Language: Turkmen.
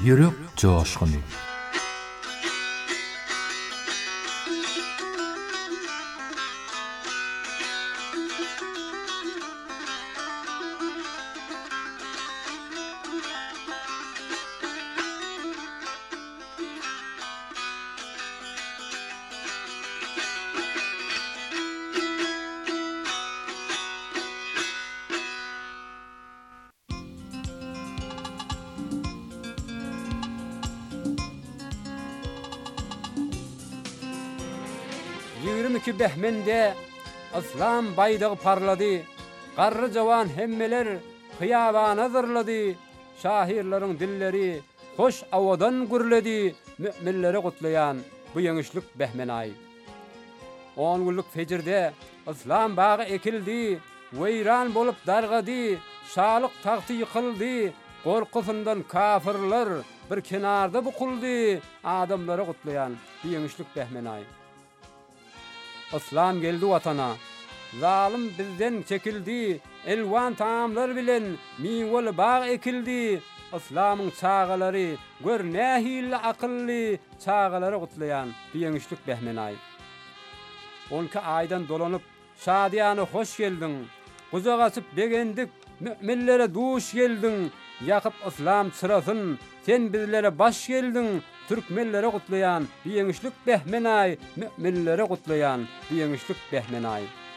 Yürek coşkuny. Ki behmende aslan baydağı parlady. Garry jawan hemmeler kıyabana zırladı. Şahirlerin dilleri hoş avadan gürledi. Müminleri kutlayan bu ýeňişlik behmenay. 10 günlük fejirde aslan bağı ekildi. Weyran bolup dargady. Şalyk tagty ýykyldy. Gorkusyndan kafirler bir kenarda bukuldy. Adamlary kutlayan bu ýeňişlik behmenay. Aslan geldi watana. Zalim bizden çekildi. Elwan taamlar bilen miwol bağ ekildi. Aslamyň çağalary gör nähil akylly çağalary gutlayan biýeňişlik behmenay. 12 aýdan dolanyp şadyany hoş geldin. Guzagasyp begendik müminlere duş geldin. Ýakyp aslam çyrasyn sen bizlere baş geldin. Türkmenlere gutlayan biýeňişlik behmenay, müminlere gutlayan biýeňişlik behmenay.